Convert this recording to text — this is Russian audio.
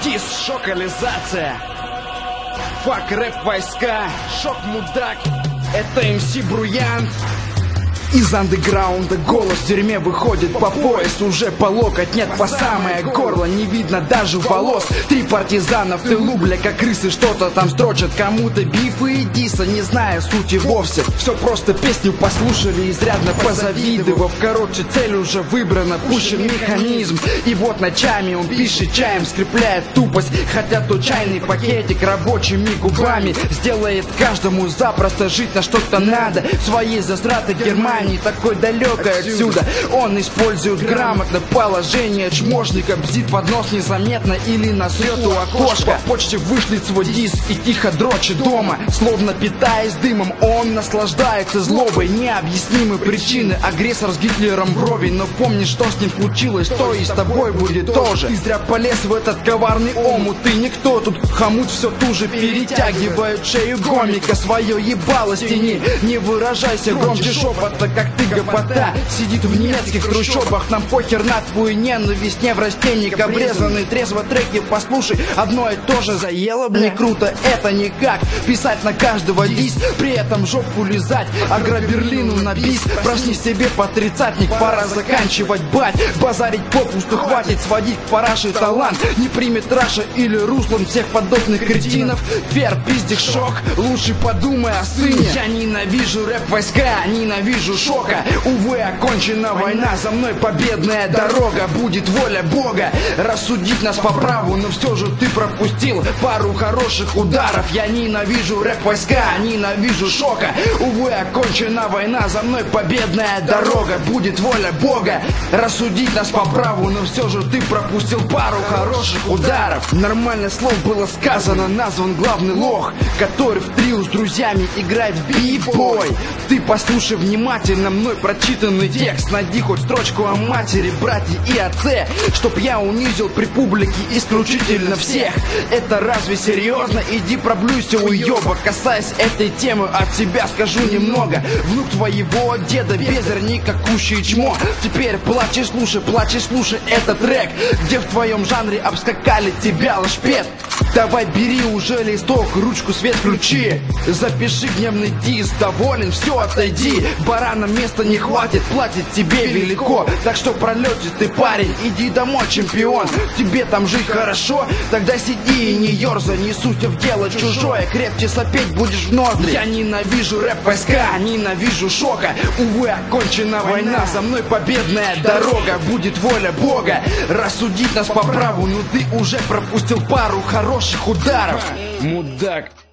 Дис, шокализация. Фак, рэп, войска. Шок, мудак. Это МС Бруянт. Из андеграунда голос в дерьме выходит по пояс, уже по локоть, нет, по самое горло, не видно даже волос. 3 партизана в тылу, бля, как крысы что-то там строчат, кому-то бифы и диса, не зная сути вовсе. Все просто песню послушали, изрядно позавидовав. Короче, цель уже выбрана, пущен механизм. И вот ночами он пишет чаем, скрепляет тупость. Хотя то чайный пакетик рабочими губами сделает каждому запросто жить на что-то надо. Своей засратой Германии, не такой далекой отсюда. Он использует грамотно положение чмошника, бзит под нос незаметно или насрет у окошка. По почте вышлет свой диск и тихо дрочит дома, словно питаясь дымом. Он наслаждается злобой, необъяснимы причины. Агрессор с Гитлером брови, но помни, что с ним случилось, то и с тобой будет тоже. Ты зря полез в этот коварный омут, ты никто тут, хомут все туже перетягивает шею гомика. Свое ебало стяни, не выражайся громче шепота, как ты гопота. Сидит в немецких трущобах, нам похер на твою ненависть. Не в растенник обрезанный, трезво треки послушай. Одно и то же заело, бля, круто, это никак. Писать на каждого дис, при этом жопу лизать. Агроберлину на бис, проснись себе по тридцатник. Пора заканчивать, бать, базарить попусту хватит. Сводить к параше талант, не примет Раша или Руслан всех подобных кретинов. Вер, пиздик, шок, лучше подумай о сыне. Я ненавижу рэп-войска, ненавижу шока. Увы, окончена война, за мной победная дорога. Будет воля Бога рассудить нас по праву, но все же ты пропустил пару хороших ударов. Я ненавижу рэп-войска, ненавижу шока. Увы, окончена война, за мной победная дорога. Будет воля Бога рассудить нас по праву, но все же ты пропустил пару хороших ударов. Нормально слов было сказано, назван главный лох, который в трио с друзьями играет в биф-бой. Ты послушай внимательно мной прочитанный текст, найди хоть строчку о матери, брате и отце, чтоб я унизил при публике исключительно всех. Это разве серьезно? Иди проблюйся, уёбок. Касаясь этой темы, от себя скажу немного. Внук твоего деда бездарь, никакущее чмо. Теперь плачь и слушай этот трек, где в твоем жанре обскакали тебя лошпед. Давай бери уже листок, ручку, свет включи, запиши гневный дис, доволен, все, отойди. Баранам места не хватит, платит тебе велико. Так что пролете ты, парень, иди домой, чемпион. Тебе там жить хорошо? Тогда сиди и не ерзай, не суйся в дело чужое, крепче сопеть будешь в ноздри. Я ненавижу рэп-войска, ненавижу шока. Увы, окончена война, за мной победная дорога. Будет воля Бога рассудить нас по праву, но ты уже пропустил пару хороших ударов. Мудак.